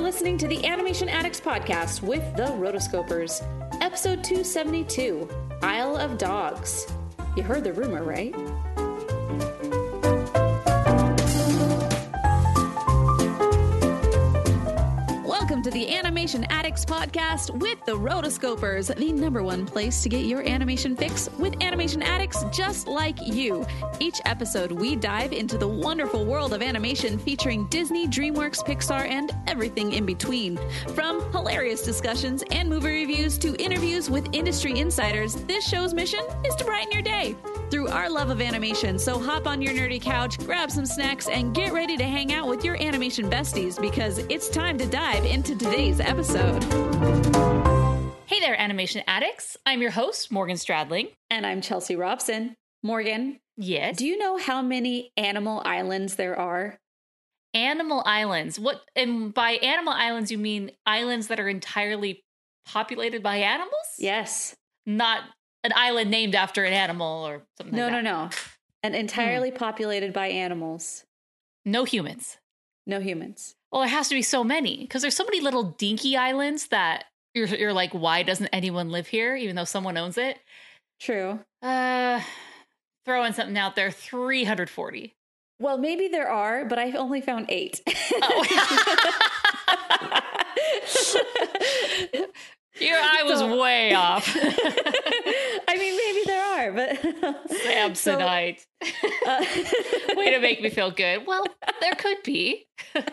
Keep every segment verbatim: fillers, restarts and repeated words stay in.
listening to the Animation Addicts podcast with the Rotoscopers, episode two seventy-two, Isle of Dogs. You heard the rumor, right? Welcome to the Animation Addicts podcast with the Rotoscopers, the number one place to get your animation fix with animation addicts just like you. Each episode, we dive into the wonderful world of animation featuring Disney, DreamWorks, Pixar, and everything in between. From hilarious discussions and movie reviews to interviews with industry insiders, this show's mission is to brighten your day through our love of animation. So hop on your nerdy couch, grab some snacks, and get ready to hang out with your animation besties because it's time to dive into today's episode. Hey there, animation addicts. I'm your host, Morgan Stradling. And I'm Chelsea Robson. Morgan. Yes? Do you know how many animal islands there are? Animal islands. What? And by animal islands, you mean islands that are entirely populated by animals? Yes. Not an island named after an animal or something no, like that. No, no, no. And entirely hmm. populated by animals. No humans. No humans. Well, there has to be so many because there's so many little dinky islands that you're, you're like, why doesn't anyone live here, even though someone owns it? True. Uh, throwing something out there, three hundred forty. Well, maybe there are, but I've only found eight. Oh. Your eye was so, way off. I mean, maybe there are, but... Samsonite. So, uh, way to make me feel good. Well, there could be.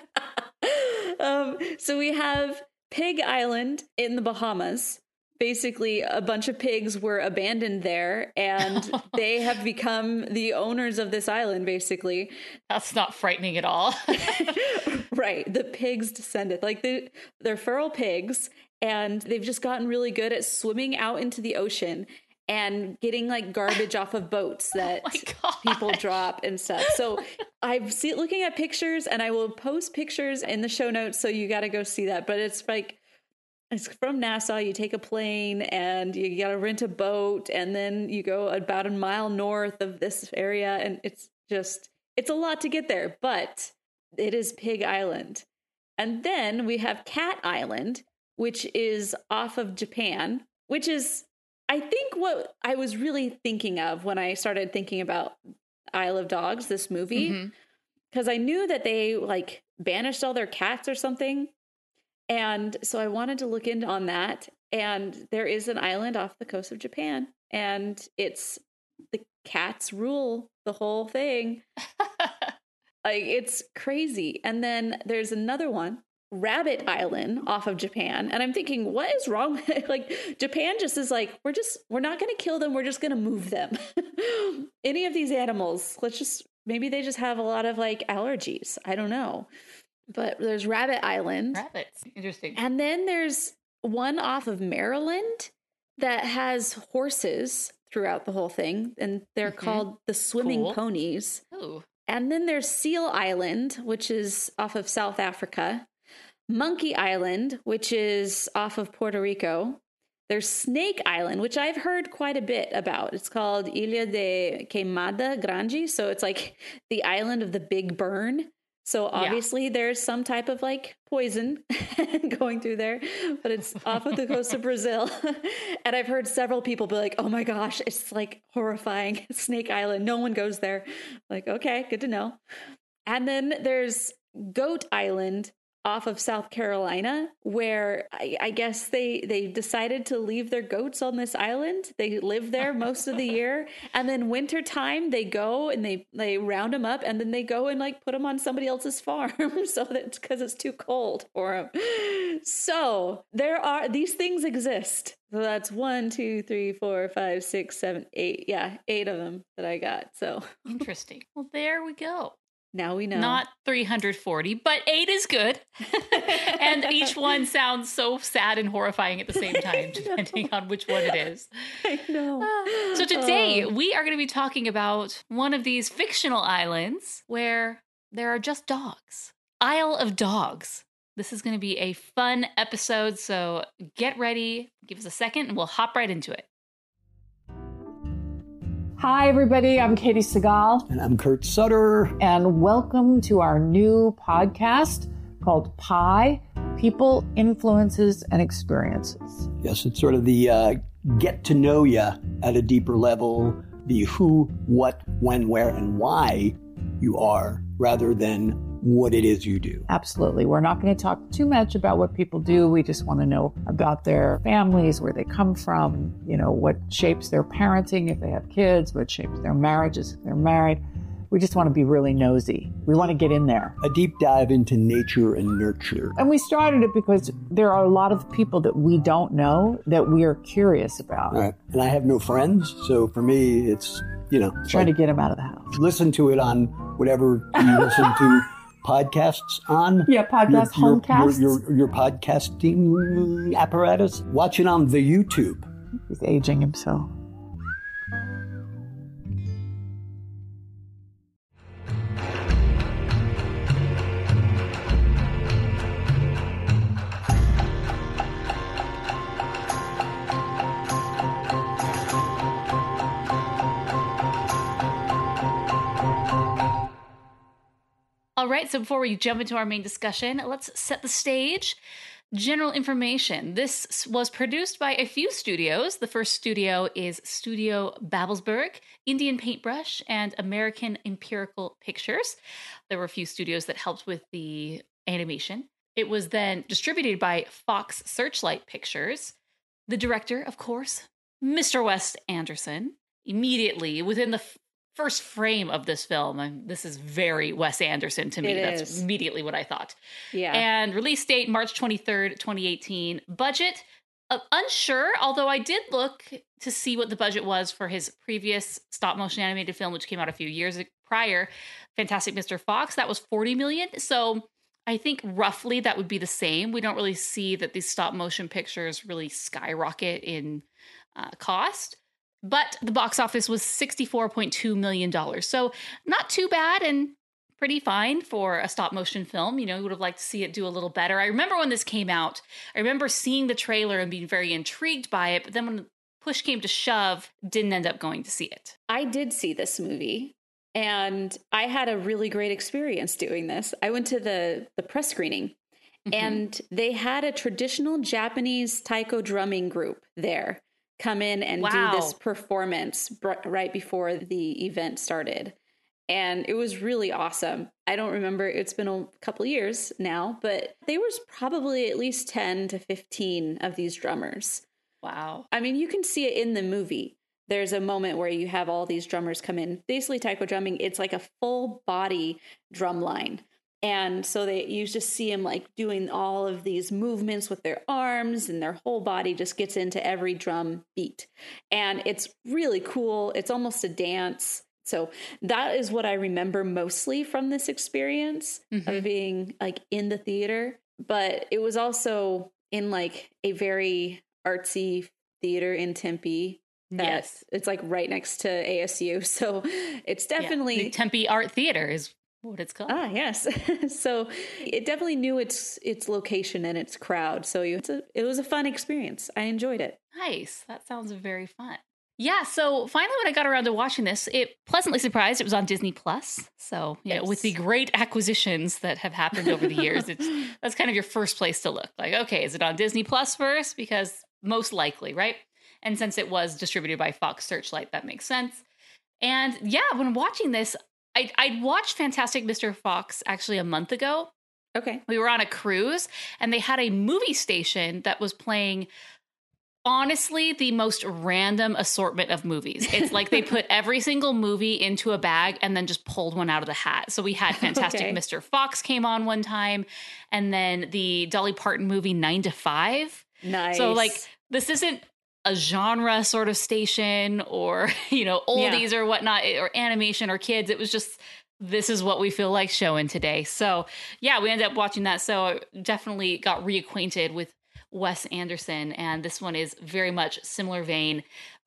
um, so we have Pig Island in the Bahamas. Basically, a bunch of pigs were abandoned there, and they have become the owners of this island, basically. That's not frightening at all. Right. The pigs descended. Like, they, they're feral pigs, and they've just gotten really good at swimming out into the ocean and getting, like, garbage off of boats that oh people drop and stuff. So I've seen looking at pictures, and I will post pictures in the show notes, so you got to go see that. But it's, like... It's from Nassau. You take a plane and you got to rent a boat, and then you go about a mile north of this area, and it's just, it's a lot to get there, but it is Pig Island. And then we have Cat Island, which is off of Japan, which is, I think, what I was really thinking of when I started thinking about Isle of Dogs, this movie, because mm-hmm. I knew that they like banished all their cats or something. And so I wanted to look into on that. And there is an island off the coast of Japan, and it's the cats rule the whole thing. Like, it's crazy. And then there's another one, Rabbit Island off of Japan. And I'm thinking, what is wrong? Like, Japan just is like, we're just, we're not going to kill them. We're just going to move them. Any of these animals, let's just, maybe they just have a lot of like allergies. I don't know. But there's Rabbit Island. Rabbits. Interesting. And then there's one off of Maryland that has horses throughout the whole thing. And they're mm-hmm. called the Swimming cool. Ponies. Ooh. And then there's Seal Island, which is off of South Africa. Monkey Island, which is off of Puerto Rico. There's Snake Island, which I've heard quite a bit about. It's called Ilha de Queimada Grande. So it's like the island of the big burn. So obviously yeah. there's some type of like poison going through there, but it's off of the coast of Brazil. And I've heard several people be like, oh my gosh, it's like horrifying. Snake Island. No one goes there. Like, okay, good to know. And then there's Goat Island off of South Carolina, where I, I guess they, they decided to leave their goats on this island. They live there most of the year. And then winter time, they go and they, they round them up, and then they go and like put them on somebody else's farm so that because it's too cold for them. So there are, these things exist. So that's one, two, three, four, five, six, seven, eight. Yeah, eight of them that I got. So interesting. Well, there we go. Now we know. Not three hundred forty, but eight is good. And each one sounds so sad and horrifying at the same time, depending on which one it is. I know. Uh, so today oh. we are going to be talking about one of these fictional islands where there are just dogs. Isle of Dogs. This is going to be a fun episode, so get ready. Give us a second and we'll hop right into it. Hi, everybody. I'm Katie Segal. And I'm Kurt Sutter. And welcome to our new podcast called Pi, P people, influences, and experiences. Yes, it's sort of the uh, get to know you at a deeper level, the who, what, when, where, and why you are, rather than what it is you do. Absolutely. We're not going to talk too much about what people do. We just want to know about their families, where they come from, you know, what shapes their parenting if they have kids, what shapes their marriages if they're married. We just want to be really nosy. We want to get in there. A deep dive into nature and nurture. And we started it because there are a lot of people that we don't know that we are curious about. All right. And I have no friends, so for me, it's, you know. Trying like, to get them out of the house. Listen to it on whatever you listen to podcasts on. Yeah, podcast, your, homecasts. Your, your, your podcasting apparatus. Watch it on the YouTube. He's aging himself. All right, so before we jump into our main discussion, let's set the stage. General information. This was produced by a few studios. The first studio is Studio Babelsberg, Indian Paintbrush, and American Empirical Pictures. There were a few studios that helped with the animation. It was then distributed by Fox Searchlight Pictures. The director, of course, Mister Wes Anderson. Immediately, within the f- first frame of this film, and this is very Wes Anderson to me. It That's is. immediately what I thought. Yeah. And release date, March twenty-third, twenty eighteen. Budget, uh, unsure, although I did look to see what the budget was for his previous stop motion animated film, which came out a few years prior, Fantastic Mister Fox. That was forty million dollars. So I think roughly that would be the same. We don't really see that these stop motion pictures really skyrocket in uh, cost. But the box office was sixty-four point two million dollars. So not too bad and pretty fine for a stop motion film. You know, you would have liked to see it do a little better. I remember when this came out, I remember seeing the trailer and being very intrigued by it. But then when push came to shove, didn't end up going to see it. I did see this movie and I had a really great experience doing this. I went to the, the press screening mm-hmm. and they had a traditional Japanese taiko drumming group there come in and wow. do this performance br- right before the event started. And it was really awesome. I don't remember, it's been a couple years now, but there was probably at least ten to fifteen of these drummers. Wow. I mean, you can see it in the movie. There's a moment where you have all these drummers come in. Basically, taiko drumming, it's like a full body drum line. And so they you just see them like doing all of these movements with their arms, and their whole body just gets into every drum beat. And it's really cool. It's almost a dance. So that is what I remember mostly from this experience mm-hmm. of being like in the theater. But it was also in like a very artsy theater in Tempe. Yes. It's like right next to A S U. So it's definitely... Yeah. The Tempe Art Theater is what it's called. Ah, yes. So it definitely knew its its location and its crowd. So it's a, it was a fun experience. I enjoyed it. Nice. That sounds very fun. Yeah, so finally when I got around to watching this, it pleasantly surprised it was on Disney Plus. So, you yes. know, with the great acquisitions that have happened over the years, it's that's kind of your first place to look. Like, okay, is it on Disney Plus first? Because most likely, right? And since it was distributed by Fox Searchlight, that makes sense. And yeah, when watching this, I, I'd watched Fantastic Mister Fox actually a month ago. Okay. We were on a cruise and they had a movie station that was playing, honestly, the most random assortment of movies. It's like they put every single movie into a bag and then just pulled one out of the hat. So we had Fantastic okay. Mister Fox came on one time, and then the Dolly Parton movie Nine to Five. Nice. So like this isn't a genre sort of station or, you know, oldies yeah. or whatnot, or animation or kids. It was just, this is what we feel like showing today. So yeah, we ended up watching that. So I definitely got reacquainted with Wes Anderson, and this one is very much similar vein.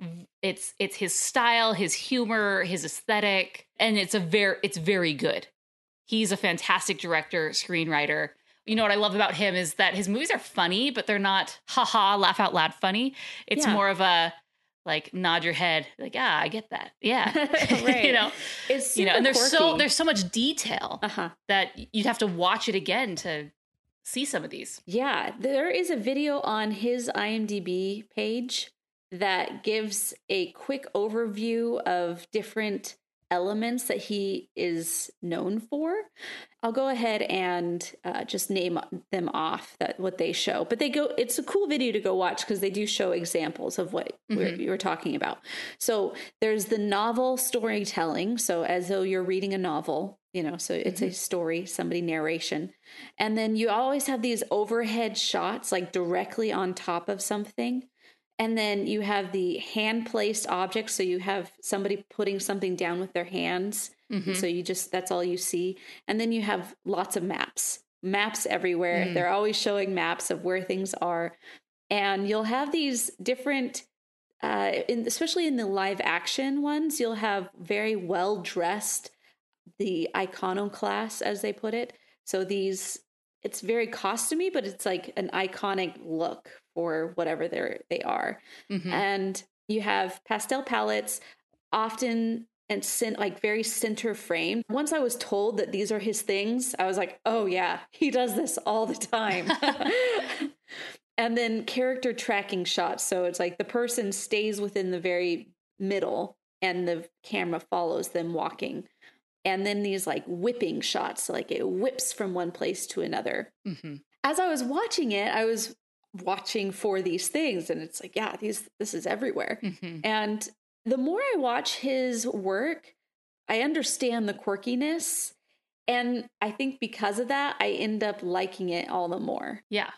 It's it's his style, his humor, his aesthetic, and it's a very it's very good. He's a fantastic director, screenwriter. You know what I love about him is that his movies are funny, but they're not haha laugh out loud funny. It's yeah. more of a like nod your head, like ah, I get that, yeah, right. you know, it's you know, and there's quirky. so there's so much detail uh-huh. that you'd have to watch it again to see some of these. Yeah, there is a video on his IMDb page that gives a quick overview of different elements that he is known for. I'll go ahead and uh, just name them off, that what they show. But they go, it's a cool video to go watch because they do show examples of what mm-hmm. we're, you were talking about. So there's the novel storytelling. So as though you're reading a novel, you know, so it's mm-hmm. a story, somebody narration. And then you always have these overhead shots, like directly on top of something. And then you have the hand-placed objects. So you have somebody putting something down with their hands. Mm-hmm. So you just, that's all you see. And then you have lots of maps, maps everywhere. Mm. They're always showing maps of where things are. And you'll have these different, uh, in, especially in the live action ones, you'll have very well-dressed, the iconoclast, as they put it. So these, it's very costumey, but it's like an iconic look for whatever they're, they are. Mm-hmm. And you have pastel palettes, often and cent- like very center frame. Once I was told that these are his things, I was like, oh yeah, he does this all the time. And then character tracking shots. So it's like the person stays within the very middle and the camera follows them walking. And then these like whipping shots, like it whips from one place to another. Mm-hmm. As I was watching it, I was watching for these things, and it's like, yeah, these this is everywhere. Mm-hmm. And the more I watch his work, I understand the quirkiness, and I think because of that, I end up liking it all the more. Yeah,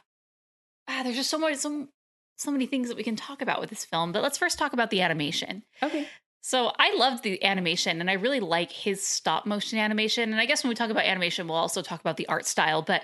ah, there's just so much, so so many things that we can talk about with this film. But let's first talk about the animation. Okay. So I loved the animation, and I really like his stop motion animation. And I guess when we talk about animation, we'll also talk about the art style. But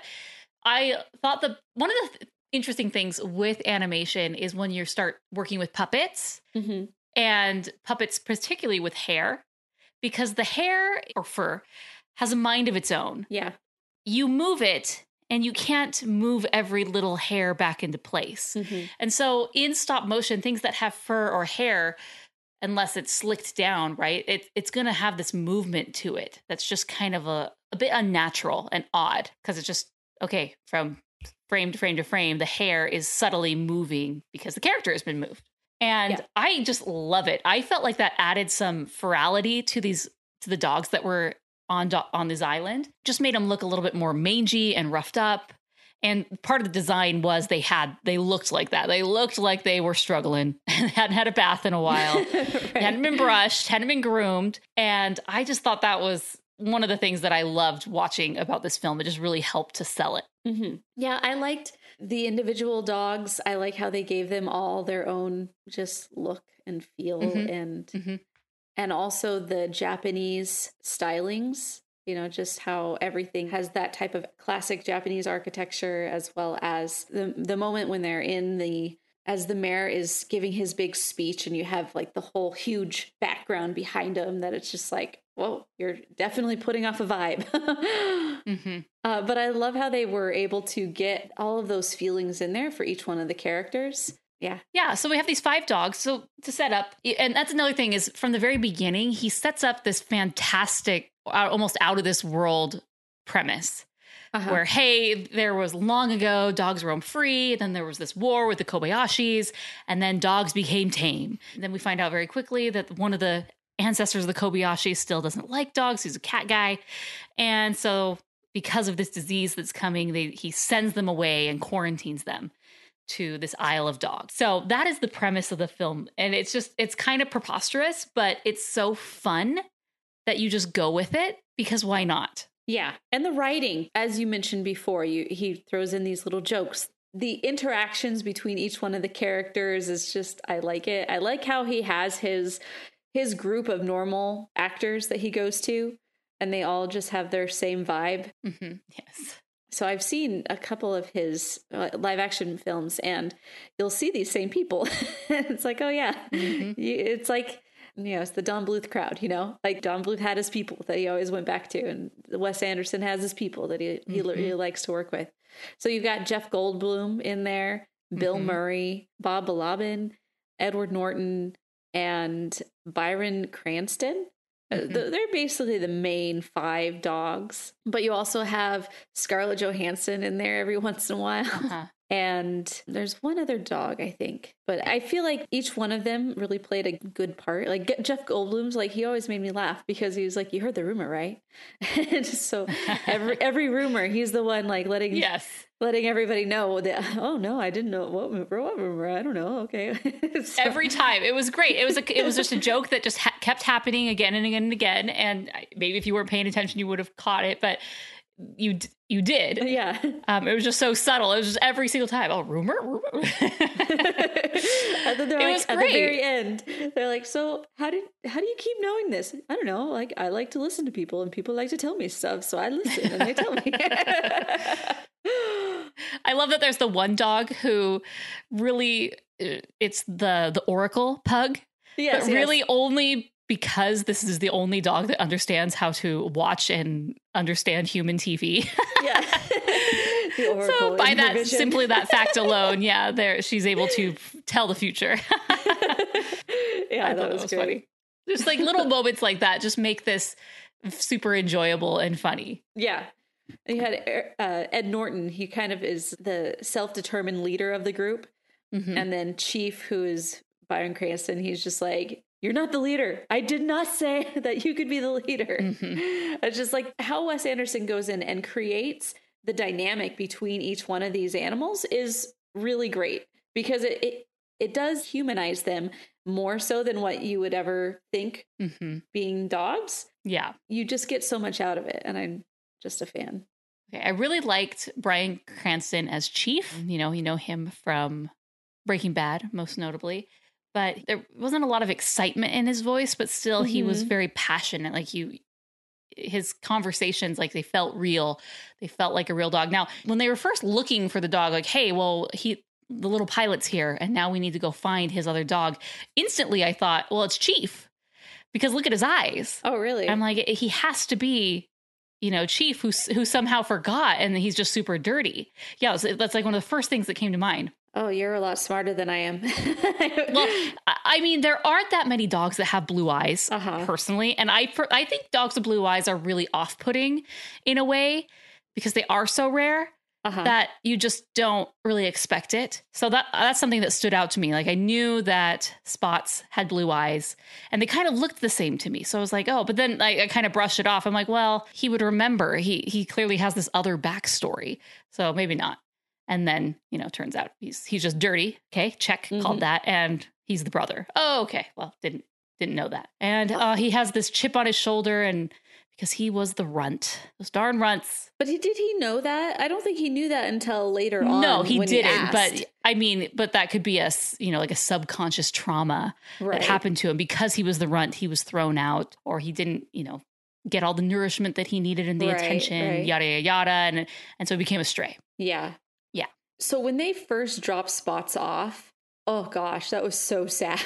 I thought the one of the th- interesting things with animation is when you start working with puppets, mm-hmm. and puppets, particularly with hair, because the hair or fur has a mind of its own. Yeah. You move it and you can't move every little hair back into place. Mm-hmm. And so in stop motion, things that have fur or hair, unless it's slicked down, right, it, it's going to have this movement to it that's just kind of a, a bit unnatural and odd, because it's just, okay, from frame to frame to frame, the hair is subtly moving because the character has been moved. And yeah. I just love it. I felt like that added some ferality to these, to the dogs that were on, do- on this island. Just made them look a little bit more mangy and roughed up. And part of the design was they had, they looked like that. They looked like they were struggling and hadn't had a bath in a while. Right. They hadn't been brushed, hadn't been groomed. And I just thought that was one of the things that I loved watching about this film. It just really helped to sell it. Mm-hmm. Yeah, I liked the individual dogs. I like how they gave them all their own just look and feel, mm-hmm. and mm-hmm. and also the Japanese stylings, you know, just how everything has that type of classic Japanese architecture, as well as the the moment when they're in the, as the mayor is giving his big speech and you have like the whole huge background behind him, that it's just like, whoa, you're definitely putting off a vibe. mm-hmm. uh, but I love how they were able to get all of those feelings in there for each one of the characters. Yeah. Yeah. So we have these five dogs. So to set up, and that's another thing, is from the very beginning, he sets up this fantastic, almost out of this world premise. Uh-huh. Where, hey, there was long ago, dogs roamed free. Then there was this war with the Kobayashis, and then dogs became tame. And then we find out very quickly that one of the ancestors of the Kobayashi still doesn't like dogs. He's a cat guy. And so because of this disease that's coming, they, he sends them away and quarantines them to this Isle of Dogs. So that is the premise of the film. And it's just, it's kind of preposterous, but it's so fun that you just go with it, because why not? Yeah. And the writing, as you mentioned before, you he throws in these little jokes. The interactions between each one of the characters is just, I like it. I like how he has his his group of normal actors that he goes to, and they all just have their same vibe. Mm-hmm. Yes. So I've seen a couple of his uh, live action films, and you'll see these same people. It's like, oh yeah, mm-hmm. It's like, you know, it's the Don Bluth crowd, you know, like Don Bluth had his people that he always went back to, and Wes Anderson has his people that he, he mm-hmm. really likes to work with. So you've got Jeff Goldblum in there, Bill mm-hmm. Murray, Bob Balaban, Edward Norton, and Byron Cranston. Mm-hmm. They're basically the main five dogs, but you also have Scarlett Johansson in there every once in a while. Uh-huh. And there's one other dog, I think. But I feel like each one of them really played a good part. Like Jeff Goldblum's, like, he always made me laugh because he was like, you heard the rumor, right? And so every every rumor, he's the one like letting yes. letting everybody know that, oh, no, I didn't know. What rumor? What rumor? I don't know. Okay. So. Every time. It was great. It was a, it was just a joke that just ha- kept happening again and again and again. And maybe if you weren't paying attention, you would have caught it. But you you did. Yeah. Um, it was just so subtle. It was just every single time. Oh, rumor? rumor? And then they're it like, was at the very end, they're like, so how did how do you keep knowing this? I don't know. Like, I like to listen to people and people like to tell me stuff. So I listen and they tell me. I love that there's the one dog who really, it's the, the Oracle pug. Yes, but yes. really only because this is the only dog that understands how to watch and understand human T V. Yeah. The Oracle so by that, vision. simply that fact alone, yeah, there she's able to tell the future. Yeah, that was, was great. Funny. Just like little moments like that just make this super enjoyable and funny. Yeah. And you had uh, Ed Norton. He kind of is the self-determined leader of the group. Mm-hmm. And then Chief, who is Bryan Cranston, he's just like, you're not the leader. I did not say that you could be the leader. Mm-hmm. It's just like how Wes Anderson goes in and creates the dynamic between each one of these animals is really great because it it, it does humanize them more so than what you would ever think mm-hmm. being dogs. Yeah. You just get so much out of it. And I'm just a fan. Okay. I really liked Bryan Cranston as Chief. You know, you know him from Breaking Bad, most notably. But there wasn't a lot of excitement in his voice, but still mm-hmm. he was very passionate. Like you, his conversations, like they felt real. They felt like a real dog. Now, when they were first looking for the dog, like, hey, well, he, the little pilot's here and now we need to go find his other dog. Instantly, I thought, well, it's Chief because look at his eyes. Oh, really? I'm like, he has to be, you know, Chief who, who somehow forgot and he's just super dirty. Yeah, was, that's like one of the first things that came to mind. Oh, you're a lot smarter than I am. Well, I mean, there aren't that many dogs that have blue eyes, uh-huh. personally. And I I think dogs with blue eyes are really off-putting in a way because they are so rare uh-huh. that you just don't really expect it. So that that's something that stood out to me. Like I knew that Spots had blue eyes and they kind of looked the same to me. So I was like, oh, but then I, I kind of brushed it off. I'm like, well, he would remember. He he clearly has this other backstory. So maybe not. And then, you know, turns out he's he's just dirty. Okay, check, mm-hmm. called that. And he's the brother. Oh, okay. Well, didn't didn't know that. And uh, he has this chip on his shoulder and because he was the runt. Those darn runts. But he, did he know that? I don't think he knew that until later on. No, he when didn't. He but I mean, but that could be a, you know, like a subconscious trauma right. that happened to him because he was the runt. He was thrown out or he didn't, you know, get all the nourishment that he needed and the right, attention, right. yada, yada, yada. And, and so he became a stray. Yeah. Yeah. So when they first dropped Spots off, oh gosh, that was so sad.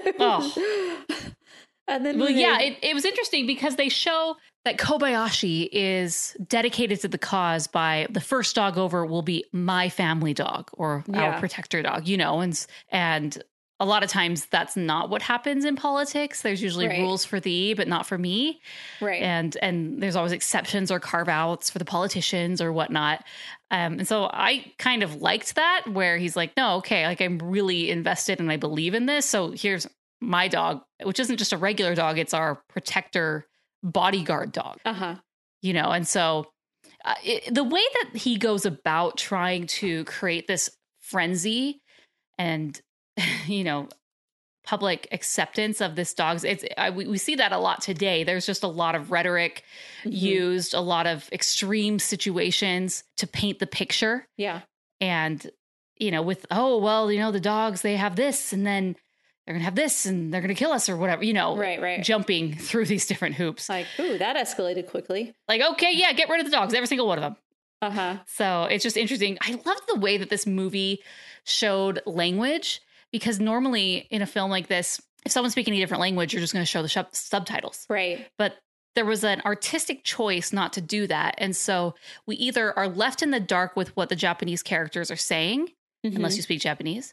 Oh. And then well, they... yeah, it, it was interesting because they show that Kobayashi is dedicated to the cause by the first dog over will be my family dog or yeah. our protector dog, you know, and, and a lot of times that's not what happens in politics. There's usually right. rules for thee, but not for me. Right. And, and there's always exceptions or carve outs for the politicians or whatnot. Um, and so I kind of liked that where he's like, no, okay, like I'm really invested and I believe in this. So here's my dog, which isn't just a regular dog. It's our protector bodyguard dog, uh-huh. you know? And so uh, it, the way that he goes about trying to create this frenzy and, you know, public acceptance of this dog's, it's, I, we, we see that a lot today. There's just a lot of rhetoric mm-hmm. used, a lot of extreme situations to paint the picture. Yeah. And, you know, with, oh, well, you know, the dogs, they have this and then they're going to have this and they're going to kill us or whatever, you know, right, right. jumping through these different hoops. Like, ooh, that escalated quickly. Like, okay, yeah, get rid of the dogs, every single one of them. Uh-huh. So it's just interesting. I loved the way that this movie showed language because normally in a film like this, if someone's speaking a different language, you're just going to show the sh- subtitles. Right. But there was an artistic choice not to do that. And so we either are left in the dark with what the Japanese characters are saying, mm-hmm. unless you speak Japanese,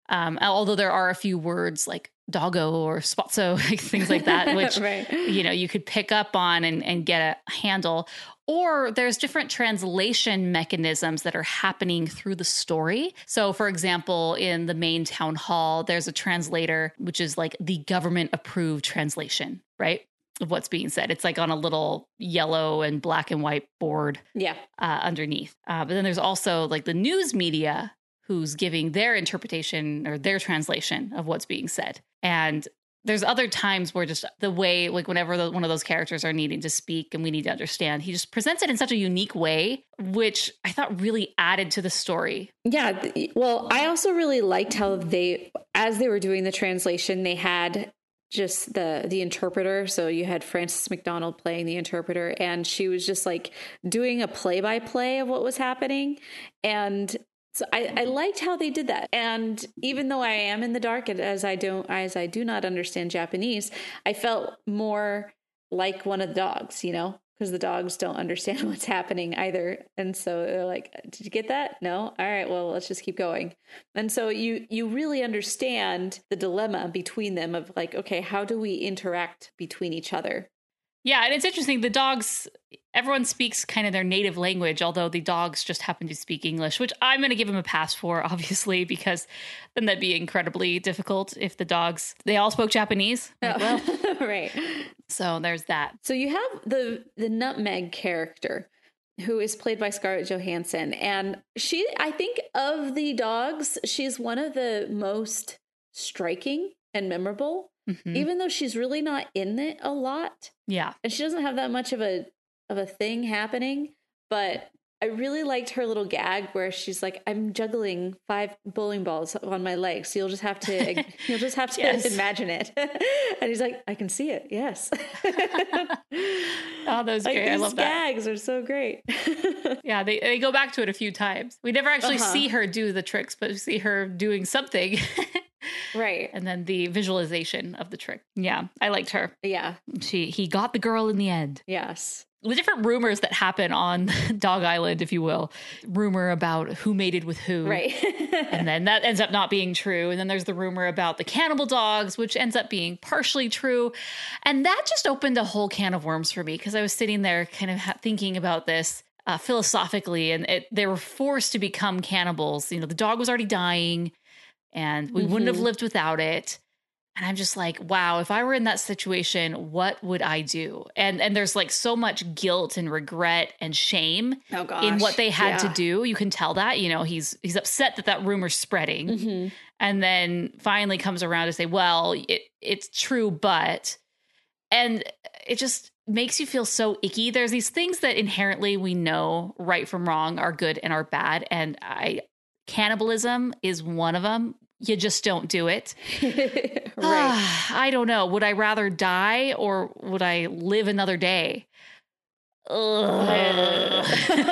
Um, although there are a few words like doggo or spotso, things like that, which, right. you know, you could pick up on and, and get a handle. Or there's different translation mechanisms that are happening through the story. So, for example, in the main town hall, there's a translator, which is like the government approved translation, right? Of what's being said. It's like on a little yellow and black and white board yeah. uh, underneath. Uh, but then there's also like the news media who's giving their interpretation or their translation of what's being said. And there's other times where just the way, like whenever the, one of those characters are needing to speak and we need to understand, he just presents it in such a unique way, which I thought really added to the story. Yeah. Well, I also really liked how they, as they were doing the translation, they had just the the interpreter. So you had Frances McDonald playing the interpreter, and she was just like doing a play-by-play of what was happening. And so I, I liked how they did that. And even though I am in the dark, and as I don't, as I do not understand Japanese, I felt more like one of the dogs, you know, because the dogs don't understand what's happening either. And so they're like, did you get that? No. All right, well, let's just keep going. And so you, you really understand the dilemma between them of like, okay, how do we interact between each other? Yeah. And it's interesting. The dogs, everyone speaks kind of their native language, although the dogs just happen to speak English, which I'm going to give them a pass for, obviously, because then that'd be incredibly difficult if the dogs, they all spoke Japanese. Like, well, right. So there's that. So you have the the Nutmeg character, who is played by Scarlett Johansson. And she, I think of the dogs, she's one of the most striking and memorable, mm-hmm. even though she's really not in it a lot. Yeah. And she doesn't have that much of a of a thing happening, but I really liked her little gag where she's like, I'm juggling five bowling balls on my legs. So you'll just have to, you'll just have to yes. imagine it. And he's like, I can see it. Yes. Oh, those like, great. I love that. Gags are so great. Yeah. They, they go back to it a few times. We never actually uh-huh. see her do the tricks, but we see her doing something. Right. And then the visualization of the trick. Yeah. I liked her. Yeah. She, he got the girl in the end. Yes. The different rumors that happen on Dog Island, if you will, rumor about who mated with who. Right. And then that ends up not being true. And then there's the rumor about the cannibal dogs, which ends up being partially true. And that just opened a whole can of worms for me because I was sitting there kind of ha- thinking about this uh, philosophically, and it, they were forced to become cannibals. You know, the dog was already dying and we mm-hmm. wouldn't have lived without it. And I'm just like, wow, if I were in that situation, what would I do? And and there's like so much guilt and regret and shame oh, gosh. in what they had yeah. to do. You can tell that, you know, he's he's upset that that rumor's spreading. Mm-hmm. And then finally comes around to say, well, it, it's true, but, and it just makes you feel so icky. There's these things that inherently we know right from wrong are good and are bad. And I, cannibalism is one of them. You just don't do it. Right. I don't know. Would I rather die or would I live another day? uh,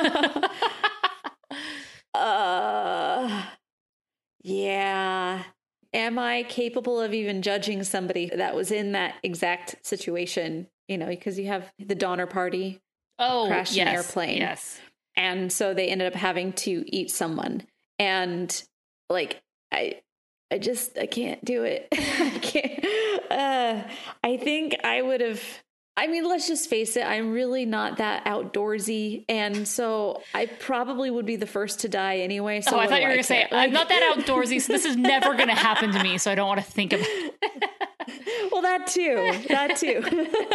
yeah. Am I capable of even judging somebody that was in that exact situation? You know, because you have the Donner Party. Oh, crashed yes, an airplane. Yes. And so they ended up having to eat someone. And like, I, I just, I can't do it. I can't. Uh, I think I would have, I mean, let's just face it. I'm really not that outdoorsy. And so I probably would be the first to die anyway. So oh, I thought you were going to say, like, I'm not that outdoorsy, so this is never going to happen to me. So I don't want to think about it. Well, that too, that too.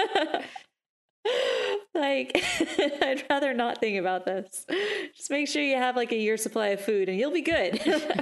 Like, I'd rather not think about this. Just make sure you have like a year's supply of food and you'll be good.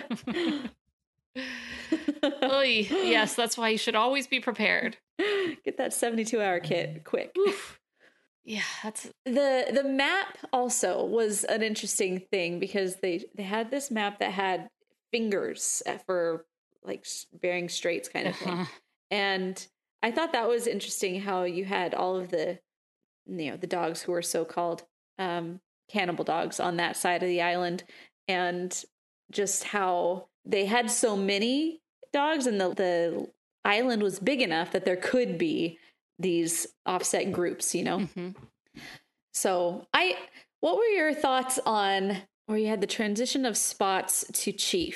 Oy, yes, that's why you should always be prepared. Get that seventy-two hour kit quick. Oof. Yeah, that's the the map also was an interesting thing because they they had this map that had fingers for like Bering Straits kind of uh-huh. thing. And I thought that was interesting how you had all of the, you know, the dogs who were so-called um, cannibal dogs on that side of the island, and just how they had so many dogs, and the, the island was big enough that there could be these offset groups, you know? Mm-hmm. So I, what were your thoughts on where you had the transition of Spots to Chief?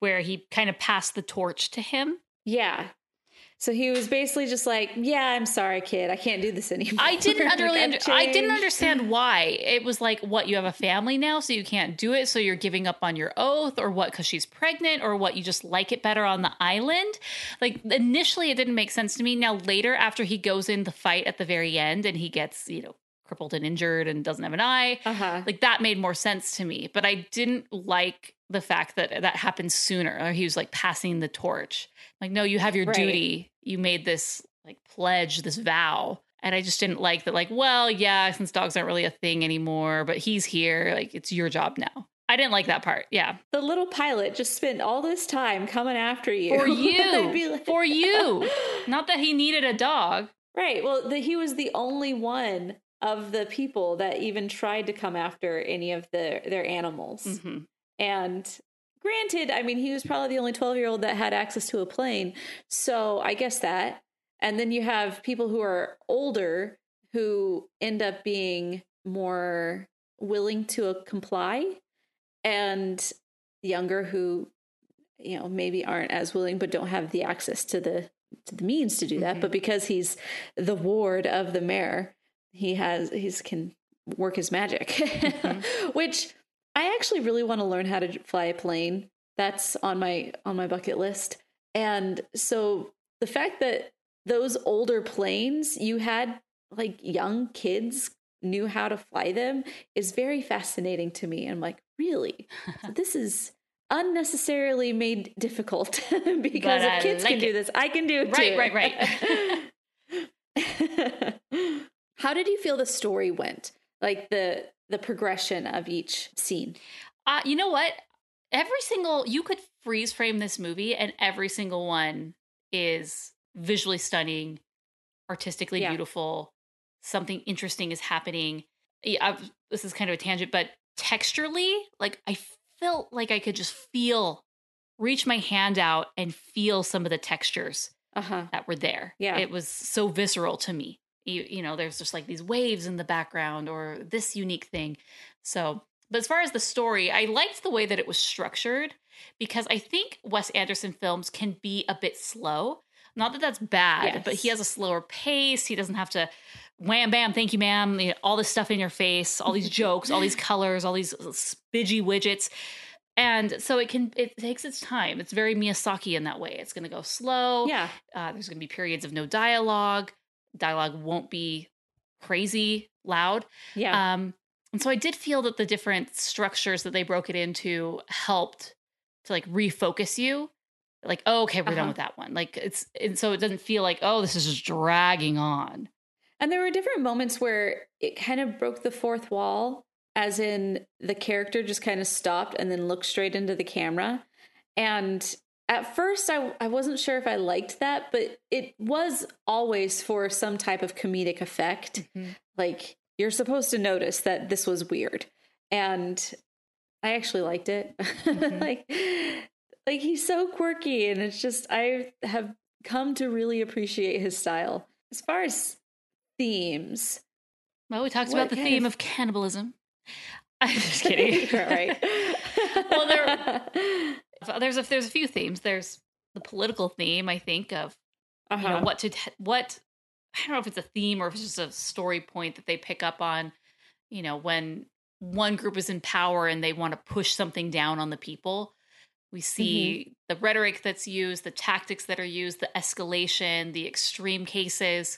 where he kind of passed the torch to him. Yeah. So he was basically just like, yeah, I'm sorry, kid. I can't do this anymore. I didn't under- really under- I didn't changed. understand why. It was like, what, you have a family now, so you can't do it, so you're giving up on your oath, or what, because she's pregnant, or what, you just like it better on the island? Like, initially it didn't make sense to me. Now, later, after he goes in the fight at the very end and he gets, you know, crippled and injured and doesn't have an eye, Uh-huh. like, that made more sense to me. But I didn't like the fact that that happened sooner, or he was like passing the torch. Like, no, you have your Right. duty. You made this like pledge, this vow. And I just didn't like that, like, well, yeah, since dogs aren't really a thing anymore, but he's here, like, it's your job now. I didn't like that part. Yeah. The little pilot just spent all this time coming after you. For I'd you. be like- For you. Not that he needed a dog. Right. Well, the, he was the only one of the people that even tried to come after any of the, their animals. Mm-hmm. And granted, I mean, he was probably the only twelve-year-old that had access to a plane. So I guess that. And then you have people who are older who end up being more willing to uh, comply, and younger who, you know, maybe aren't as willing but don't have the access to the to the means to do that. Mhm. But because he's the ward of the mayor, he has he's can work his magic, Mm-hmm. which I actually really want to learn how to fly a plane. That's on my on my bucket list. And so the fact that those older planes, you had like young kids knew how to fly them, is very fascinating to me. I'm like, really? So this is unnecessarily made difficult because But if I kids like can do it. this, I can do it Right, too. right, right. How did you feel the story went? Like the the progression of each scene? Uh, you know what? Every single, you could freeze frame this movie and every single one is visually stunning, artistically Yeah. beautiful. Something interesting is happening. Yeah, I've, this is kind of a tangent, but texturally, like, I felt like I could just feel, reach my hand out and feel some of the textures Uh-huh. that were there. Yeah. It was so visceral to me. You, you know, there's just like these waves in the background or this unique thing. So, but as far as the story, I liked the way that it was structured, because I think Wes Anderson films can be a bit slow. Not that that's bad, Yes. but he has a slower pace. He doesn't have to wham, bam, thank you, ma'am. You know, all this stuff in your face, all these jokes, all these colors, all these spidgy widgets. And so it can, it takes its time. It's very Miyazaki in that way. It's going to go slow. Yeah. Uh, there's going to be periods of no dialogue. Dialogue won't be crazy loud. Yeah. Um, and so I did feel that the different structures that they broke it into helped to like refocus you. Like, oh, okay, we're Uh-huh. done with that one. Like it's, and so it doesn't feel like, oh, this is just dragging on. And there were different moments where it kind of broke the fourth wall, as in the character just kind of stopped and then looked straight into the camera. And at first, I, I wasn't sure if I liked that, but it was always for some type of comedic effect. Mm-hmm. Like, you're supposed to notice that this was weird. And I actually liked it. Mm-hmm. like, like, he's so quirky. And it's just, I have come to really appreciate his style. As far as themes. Well, we talked What about the kind theme of- of cannibalism. I'm just kidding. right. Well, there, there's a there's a few themes. There's the political theme, I think, of uh-huh. you know what to t- what I don't know if it's a theme or if it's just a story point that they pick up on. You know, when one group is in power and they want to push something down on the people, we see the rhetoric that's used, the tactics that are used, the escalation, the extreme cases.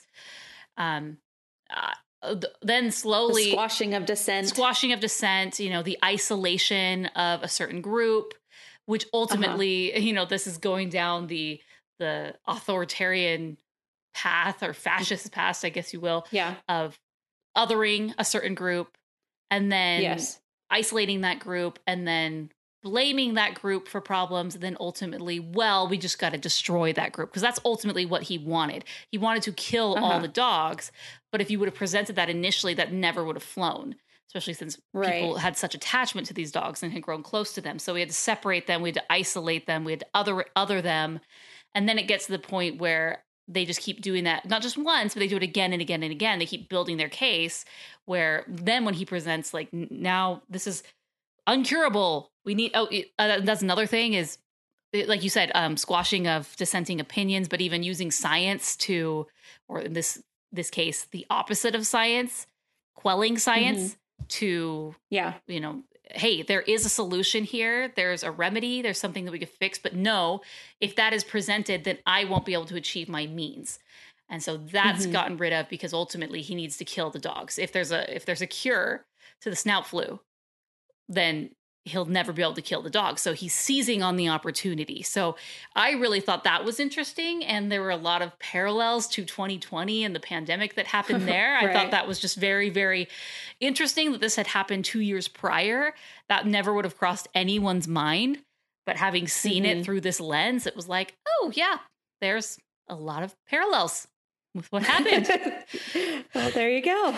Um, uh, th- then slowly The squashing of dissent. squashing of dissent, you know, the isolation of a certain group, which ultimately, Uh-huh. you know, this is going down the the authoritarian path or fascist path, I guess you will, yeah. of othering a certain group and then Yes. isolating that group and then blaming that group for problems, and then ultimately, well, we just got to destroy that group, because that's ultimately what he wanted. He wanted to kill all Uh-huh. the dogs, but if you would have presented that initially, that never would have flown, especially since Right. people had such attachment to these dogs and had grown close to them. So we had to separate them, we had to isolate them, we had to other other them, and then it gets to the point where they just keep doing that, not just once, but they do it again and again and again. They keep building their case, where then when he presents, like, n- now this is uncurable. We need, oh, it- uh, that's another thing is like you said, um, squashing of dissenting opinions, but even using science to, or in this this case, the opposite of science, quelling science mm-hmm. to, yeah, you know, hey, there is a solution here. There's a remedy. There's something that we could fix. But no, if that is presented, then I won't be able to achieve my means. And so that's mm-hmm. gotten rid of because ultimately he needs to kill the dogs. If there's a if there's a cure to the snout flu, then he'll never be able to kill the dog. So he's seizing on the opportunity. So I really thought that was interesting. And there were a lot of parallels to twenty twenty and the pandemic that happened there. Right. I thought that was just very, very interesting that this had happened two years prior. That never would have crossed anyone's mind. But having seen mm-hmm. it through this lens, it was like, oh, yeah, there's a lot of parallels with what happened. Well, there you go.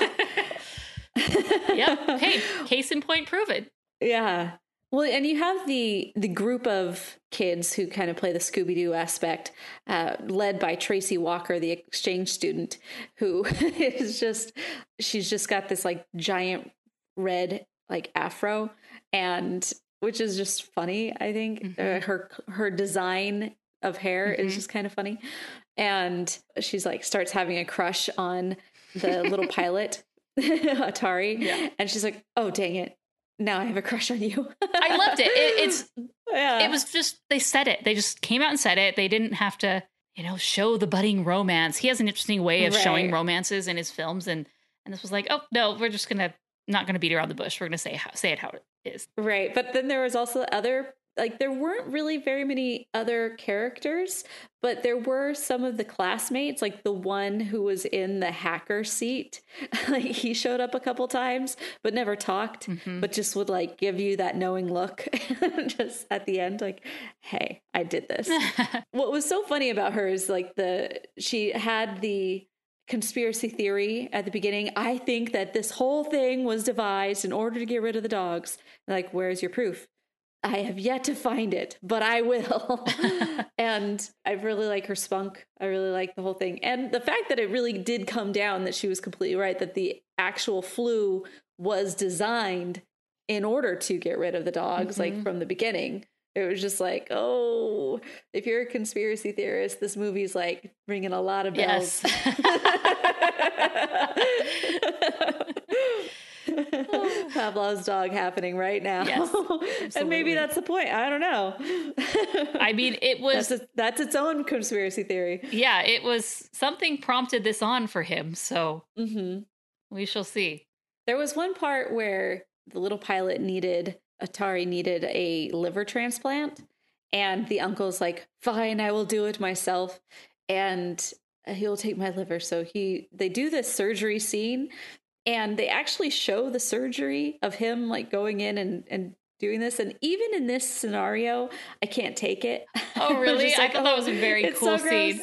Yep. Hey, case in point proven. Yeah. Well, and you have the the group of kids who kind of play the Scooby-Doo aspect, uh, led by Tracy Walker, the exchange student, who is just, she's just got this like giant red like afro, and which is just funny, I think. Mm-hmm. Uh, her her design of hair mm-hmm. is just kind of funny. And she's like starts having a crush on the little pilot, Atari. Yeah. And she's like, oh, dang it. Now I have a crush on you. I loved it. it it's yeah. It was just, they said it. They just came out and said it. They didn't have to, you know, show the budding romance. He has an interesting way of right. showing romances in his films. And, and this was like, oh, no, we're just going to, not going to beat around the bush. We're going to say how, say it how it is. Right. But then there was also other, like, there weren't really very many other characters, but there were some of the classmates, like the one who was in the hacker seat. Like, he showed up a couple times, but never talked, mm-hmm. but just would like give you that knowing look just at the end, like, hey, I did this. What was so funny about her is like the, she had the conspiracy theory at the beginning. I think that this whole thing was devised in order to get rid of the dogs. Like, where's your proof? I have yet to find it, but I will. And I really like her spunk. I really like the whole thing. And the fact that it really did come down that she was completely right, that the actual flu was designed in order to get rid of the dogs, mm-hmm. like from the beginning. It was just like, oh, if you're a conspiracy theorist, this movie's like ringing a lot of bells. Yes. Pavlov's dog happening right now. Yes, and maybe that's the point. I don't know. I mean, it was that's, a, that's its own conspiracy theory. Yeah, it was something prompted this on for him. So mm-hmm. we shall see. There was one part where the little pilot needed Atari needed a liver transplant, and the uncle's like, "Fine, I will do it myself," and he'll take my liver. So he they do this surgery scene. And they actually show the surgery of him like going in and, and doing this. And even in this scenario, I can't take it. Oh, really? Like, I thought oh, that was a very cool so scene.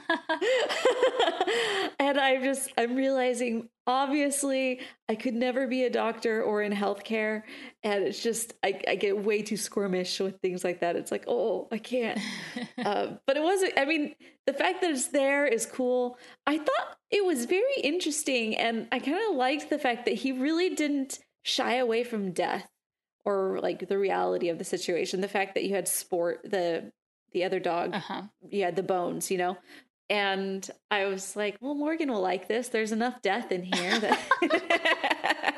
And I'm just, I'm realizing, obviously, I could never be a doctor or in healthcare. And it's just, I, I get way too squirmish with things like that. It's like, oh, I can't. uh, but it wasn't, I mean, the fact that it's there is cool. I thought it was very interesting. And I kind of liked the fact that he really didn't shy away from death or like the reality of the situation. The fact that you had Sport, the the other dog, uh-huh. you had the Bones, you know? And I was like, well, Morgan will like this. There's enough death in here. That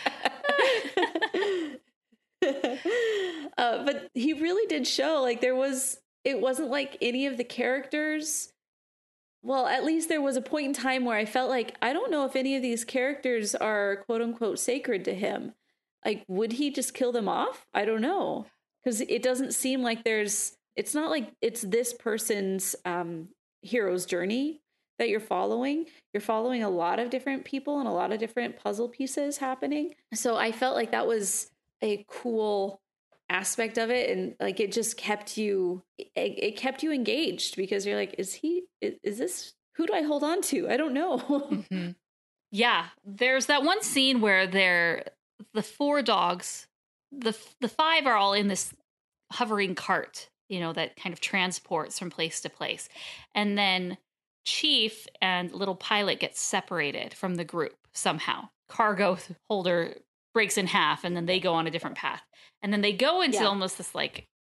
uh, but he really did show like there was, it wasn't like any of the characters. Well, at least there was a point in time where I felt like, I don't know if any of these characters are quote unquote sacred to him. Like, would he just kill them off? I don't know. Because it doesn't seem like there's, it's not like it's this person's um, hero's journey that you're following. You're following a lot of different people and a lot of different puzzle pieces happening. So I felt like that was a cool aspect of it. And like, it just kept you, it, it kept you engaged because you're like, is he, is, is this, who do I hold on to? I don't know. Mm-hmm. Yeah. There's that one scene where they're, the four dogs, the the five are all in this hovering cart, you know, that kind of transports from place to place. And then Chief and little pilot get separated from the group somehow. Cargo holder breaks in half and then they go on a different path. And then they go into yeah. almost this like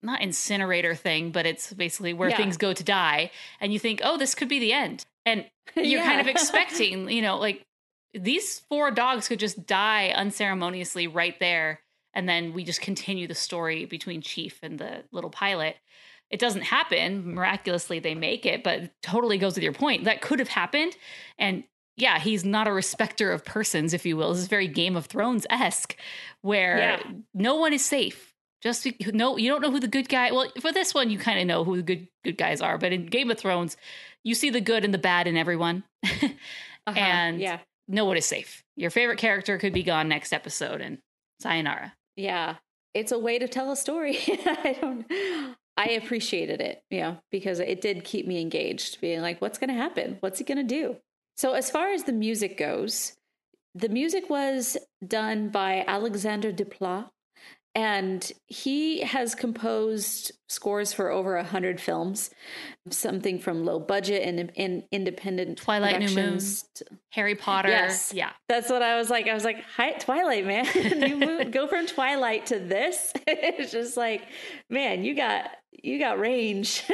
not incinerator thing, but it's basically where Yeah. things go to die. And you think, oh, this could be the end. And you're Yeah. kind of expecting, you know, like these four dogs could just die unceremoniously right there. And then we just continue the story between Chief and the little pilot. It doesn't happen. Miraculously, they make it, but totally goes with your point. That could have happened. And yeah, he's not a respecter of persons, if you will. This is very Game of Thrones-esque, where Yeah. no one is safe. Just be, no, you don't know who the good guy. Well, for this one, you kind of know who the good good guys are. But in Game of Thrones, you see the good and the bad in everyone, Uh-huh. and yeah. no one is safe. Your favorite character could be gone next episode, and sayonara. Yeah. It's a way to tell a story. I don't I appreciated it, you know, because it did keep me engaged, being like, what's going to happen? What's he going to do? So as far as the music goes, the music was done by Alexander Desplat, and he has composed scores for over a hundred films, something from low budget and, and independent Twilight, New Moon, productions. Harry Potter. Yes. Yeah. That's what I was like. I was like, hi, Twilight, man. You move, go from Twilight to this. It's just like, man, you got you got range.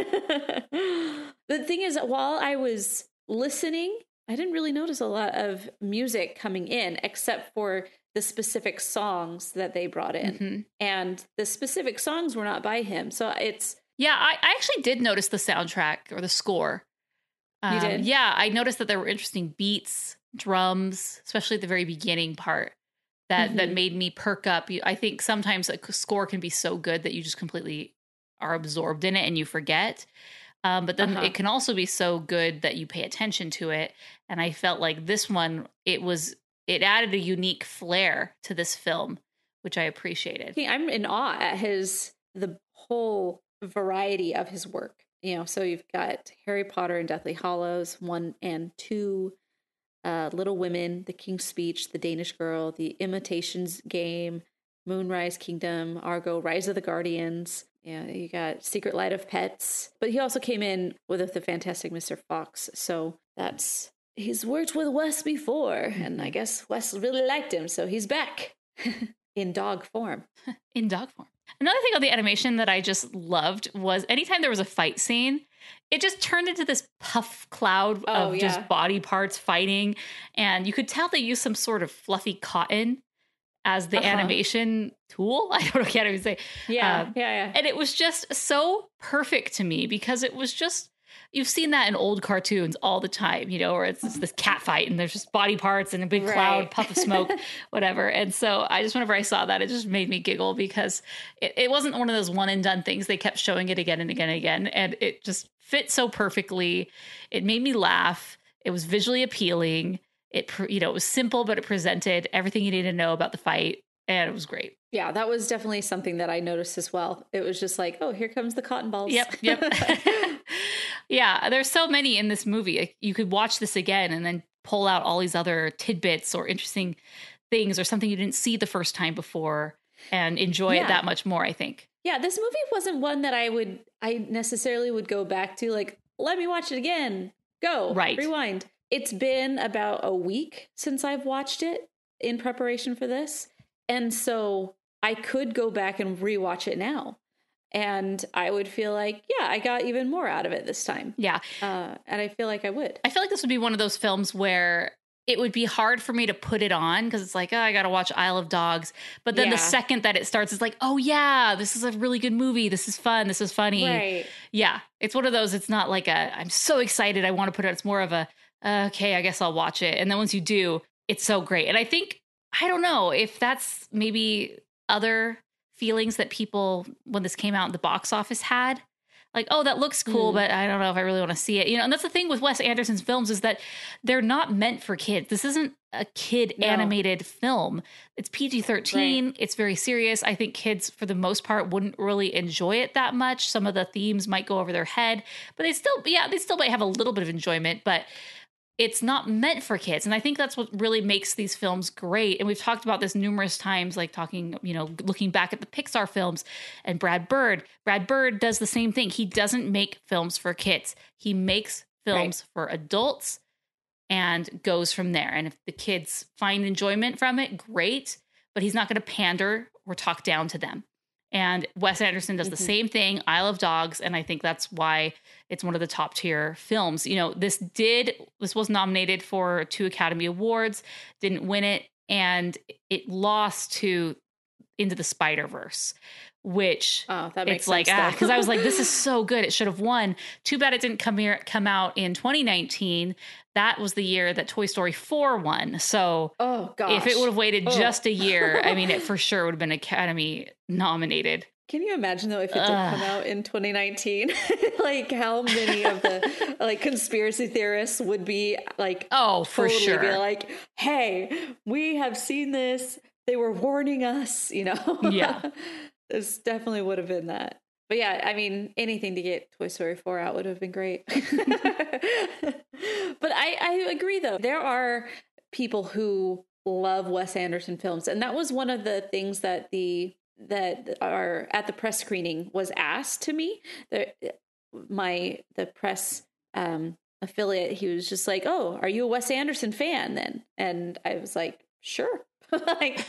The thing is, while I was listening, I didn't really notice a lot of music coming in, except for the specific songs that they brought in. Mm-hmm. And the specific songs were not by him. So it's Yeah, I, I actually did notice the soundtrack or the score. Um, You did? Yeah, I noticed that there were interesting beats, drums, especially at the very beginning part that, that Mhm. made me perk up. You- I think sometimes a score can be so good that you just completely are absorbed in it and you forget. Um, but then Uh-huh. it can also be so good that you pay attention to it. And I felt like this one, it was, it added a unique flair to this film, which I appreciated. I'm in awe at his the whole variety of his work. You know, so you've got Harry Potter and Deathly Hallows one and two, uh, Little Women, The King's Speech, The Danish Girl, The Imitations Game, Moonrise Kingdom, Argo, Rise of the Guardians. Yeah, you got Secret Light of Pets. But he also came in with the fantastic Mister Fox. So that's he's worked with Wes before, and I guess Wes really liked him, so he's back in dog form. In dog form. Another thing on the animation that I just loved was anytime there was a fight scene, it just turned into this puff cloud Oh, of yeah. just body parts fighting. And you could tell they used some sort of fluffy cotton as the Uh-huh. animation tool. I don't know, I can't even say. Yeah, Um, yeah, yeah. And it was just so perfect to me because it was just, you've seen that in old cartoons all the time, you know, where it's just this cat fight and there's just body parts and a big cloud, Right. puff of smoke, whatever. And so I just, whenever I saw that, it just made me giggle because it, it wasn't one of those one and done things. They kept showing it again and again and again. And it just fit so perfectly. It made me laugh. It was visually appealing. It, pre- you know, it was simple, but it presented everything you needed to know about the fight. And it was great. Yeah, that was definitely something that I noticed as well. It was just like, oh, here comes the cotton balls. Yep, yep. Yeah, there's so many in this movie. You could watch this again and then pull out all these other tidbits or interesting things or something you didn't see the first time before and enjoy Yeah. it that much more, I think. Yeah, this movie wasn't one that I would, I necessarily would go back to, like, let me watch it again. Go. Right. Rewind. It's been about a week since I've watched it in preparation for this. And so I could go back and rewatch it now. And I would feel like, yeah, I got even more out of it this time. Yeah. Uh, and I feel like I would. I feel like this would be one of those films where it would be hard for me to put it on because it's like, oh, I got to watch Isle of Dogs. But then Yeah. the second that it starts, it's like, oh, yeah, this is a really good movie. This is fun. This is funny. Right. Yeah. It's one of those, it's not like a, I'm so excited. I want to put it on. It's more of a, okay, I guess I'll watch it. And then once you do, it's so great. And I think, I don't know if that's maybe other feelings that people, when this came out in the box office, had. Like, oh, that looks cool, Mm. but I don't know if I really want to see it. You know, and that's the thing with Wes Anderson's films is that they're not meant for kids. This isn't a kid No. animated film. It's P G thirteen. It's very serious. I think kids, for the most part, wouldn't really enjoy it that much. Some of the themes might go over their head, but they still, yeah, they still might have a little bit of enjoyment, but it's not meant for kids. And I think that's what really makes these films great. And we've talked about this numerous times, like talking, you know, looking back at the Pixar films and Brad Bird. Brad Bird does the same thing. He doesn't make films for kids. He makes films for adults and goes from there. And if the kids find enjoyment from it, great. But he's not going to pander or talk down to them. And Wes Anderson does mm-hmm. the same thing, Isle of Dogs, and I think that's why it's one of the top tier films. You know, this did, this was nominated for two Academy Awards, didn't win it, and it lost to Into the Spider-Verse, which oh, that makes it's like, sense, ah, because I was like, this is so good. It should have won. Too bad it didn't come here, come out in twenty nineteen. That was the year that Toy Story four won. So oh, gosh. if it would have waited oh. just a year, I mean, it for sure would have been Academy nominated. Can you imagine, though, if it did Ugh. come out in twenty nineteen? Like, how many of the, like, conspiracy theorists would be, like, oh, for totally sure. be like, hey, we have seen this. They were warning us, you know? Yeah. This definitely would have been that. But yeah, I mean, anything to get Toy Story four out would have been great. But I, I agree, though. There are people who love Wes Anderson films. And that was one of the things that the that are at the press screening was asked to me. The, my the press um, affiliate, he was just like, oh, are you a Wes Anderson fan then? And I was like, sure. Like,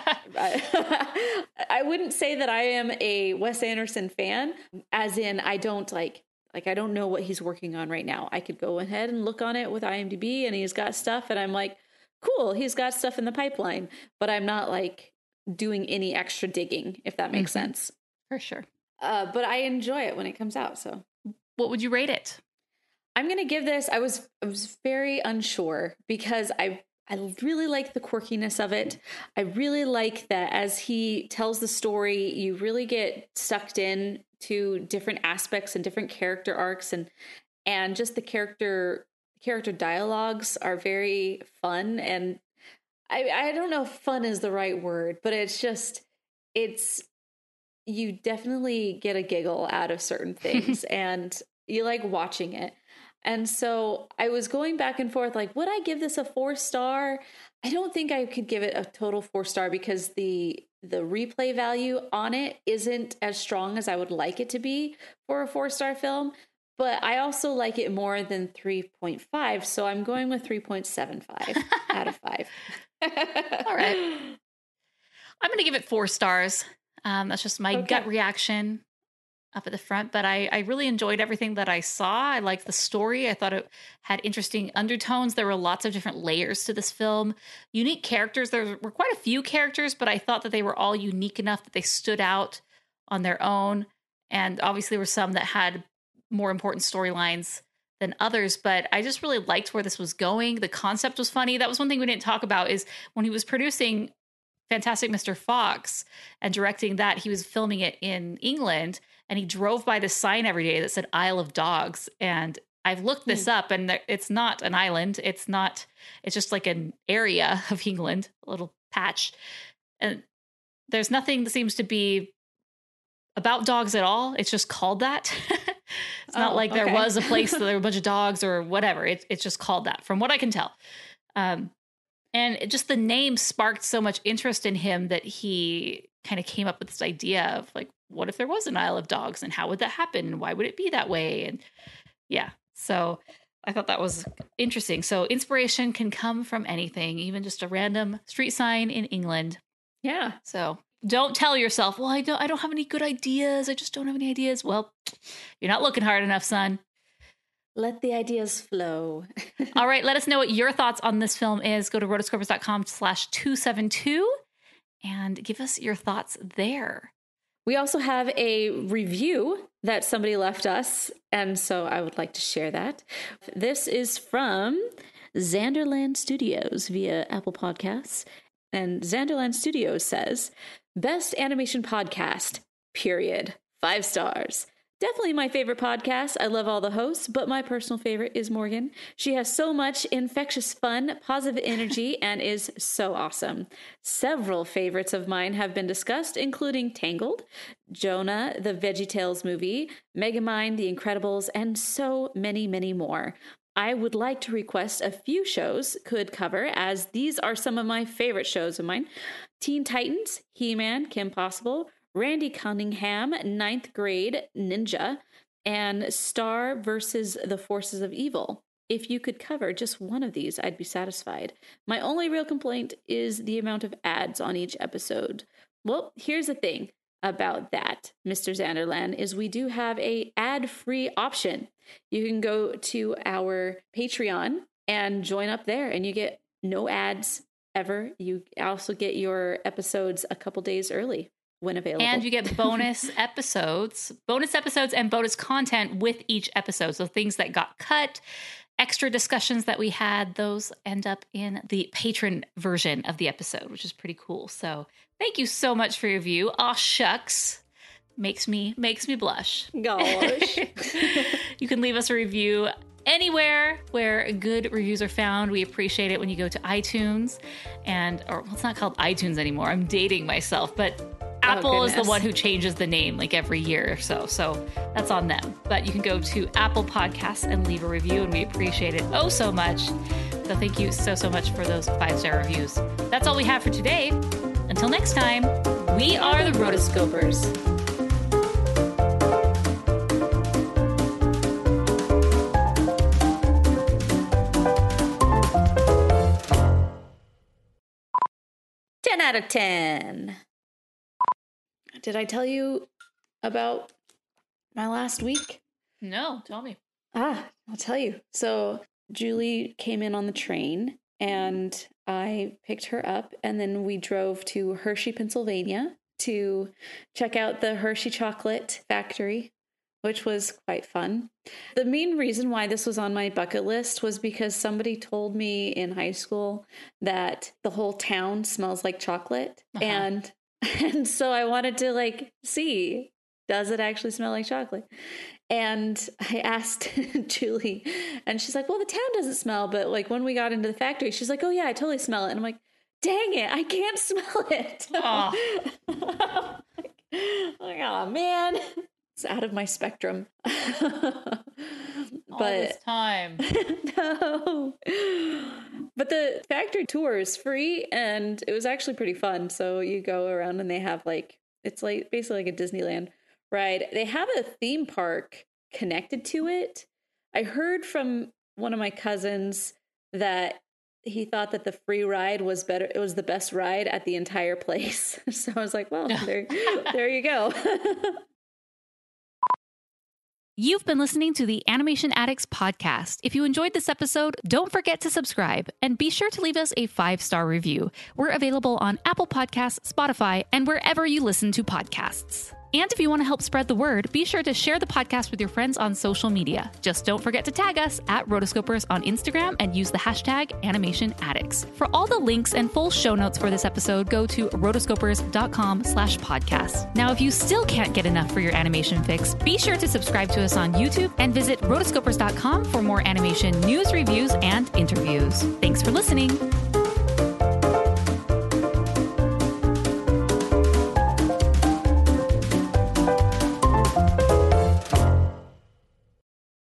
I, I wouldn't say that I am a Wes Anderson fan, as in I don't like, like, I don't know what he's working on right now. I could go ahead and look on it with I M D B and he's got stuff and I'm like, cool, he's got stuff in the pipeline, but I'm not like doing any extra digging, if that makes mm-hmm. sense. For sure. Uh, but I enjoy it when it comes out. So what would you rate it? I'm going to give this, I was, I was very unsure because I I really like the quirkiness of it. I really like that as he tells the story, you really get sucked in to different aspects and different character arcs, and and just the character character dialogues are very fun. And I, I don't know if fun is the right word, but it's just, it's, you definitely get a giggle out of certain things and you like watching it. And so I was going back and forth, like, would I give this a four star? I don't think I could give it a total four star because the the replay value on it isn't as strong as I would like it to be for a four star film. But I also like it more than three point five. So I'm going with three point seven five out of five. All right. I'm going to give it four stars. Um, that's just my okay. gut reaction up at the front, but I, I really enjoyed everything that I saw. I liked the story. I thought it had interesting undertones. There were lots of different layers to this film. Unique characters. There were quite a few characters, but I thought that they were all unique enough that they stood out on their own. And obviously there were some that had more important storylines than others, but I just really liked where this was going. The concept was funny. That was one thing we didn't talk about, is when he was producing Fantastic Mister Fox and directing that, he was filming it in England, and he drove by this sign every day that said Isle of Dogs. And I've looked this mm. up, and it's not an island. It's not, it's just like an area of England, a little patch. And there's nothing that seems to be about dogs at all. It's just called that. It's not oh, like there okay. was a place that there were a bunch of dogs or whatever. It, it's just called that from what I can tell. Um, and it just the name sparked so much interest in him that he kind of came up with this idea of like, what if there was an Isle of Dogs and how would that happen? And why would it be that way? And yeah, so I thought that was interesting. So inspiration can come from anything, even just a random street sign in England. Yeah. So don't tell yourself, well, I don't, I don't have any good ideas. I just don't have any ideas. Well, you're not looking hard enough, son. Let the ideas flow. All right. Let us know what your thoughts on this film is. Go to rotoscopers.com slash 272 and give us your thoughts there. We also have a review that somebody left us, and so I would like to share that. This is from Xanderland Studios via Apple Podcasts, and Xanderland Studios says, best animation podcast, period. Five stars. Definitely my favorite podcast. I love all the hosts, but my personal favorite is Morgan. She has so much infectious fun, positive energy, and is so awesome. Several favorites of mine have been discussed, including Tangled, Jonah, the VeggieTales movie, Megamind, The Incredibles, and so many, many more. I would like to request a few shows could cover, as these are some of my favorite shows of mine. Teen Titans, He-Man, Kim Possible, Randy Cunningham, Ninth Grade Ninja, and Star versus the Forces of Evil. If you could cover just one of these, I'd be satisfied. My only real complaint is the amount of ads on each episode. Well, here's the thing. about that, Mister Zanderland, is we do have a ad-free option. You can go to our Patreon and join up there, and you get no ads ever. You also get your episodes a couple days early when available. And you get bonus episodes, bonus episodes and bonus content with each episode. So things that got cut, extra discussions that we had, those end up in the patron version of the episode, which is pretty cool. So thank you so much for your review. Aw, shucks. Makes me, makes me blush. Gosh. You can leave us a review anywhere where good reviews are found. We appreciate it when you go to iTunes and, or well, it's not called iTunes anymore. I'm dating myself, but Apple oh, is the one who changes the name like every year or so. So that's on them. But you can go to Apple Podcasts and leave a review, and we appreciate it oh so much. So thank you so, so much for those five-star reviews. That's all we have for today. Until next time, we are the Rotoscopers. ten out of ten. Did I tell you about my last week? No, tell me. Ah, I'll tell you. So Julie came in on the train and I picked her up, and then we drove to Hershey, Pennsylvania to check out the Hershey Chocolate Factory, which was quite fun. The main reason why this was on my bucket list was because somebody told me in high school that the whole town smells like chocolate. Uh-huh. And and so I wanted to like see, does it actually smell like chocolate? And I asked Julie, and she's like, well, the town doesn't smell, but like when we got into the factory, she's like, oh yeah, I totally smell it. And I'm like, dang it, I can't smell it. Oh, like, oh man. It's out of my spectrum. All but this time. No. But the factory tour is free, and it was actually pretty fun. So you go around and they have like, it's like basically like a Disneyland ride. They have a theme park connected to it. I heard from one of my cousins that he thought that the free ride was better. It was the best ride at the entire place. So I was like, well, there, there you go. You've been listening to the Animation Addicts podcast. If you enjoyed this episode, don't forget to subscribe and be sure to leave us a five-star review. We're available on Apple Podcasts, Spotify, and wherever you listen to podcasts. And if you want to help spread the word, be sure to share the podcast with your friends on social media. Just don't forget to tag us at Rotoscopers on Instagram and use the hashtag Animation Addicts. For all the links and full show notes for this episode, go to rotoscopers.com slash podcast. Now, if you still can't get enough for your animation fix, be sure to subscribe to us on YouTube and visit rotoscopers dot com for more animation news, reviews, and interviews. Thanks for listening.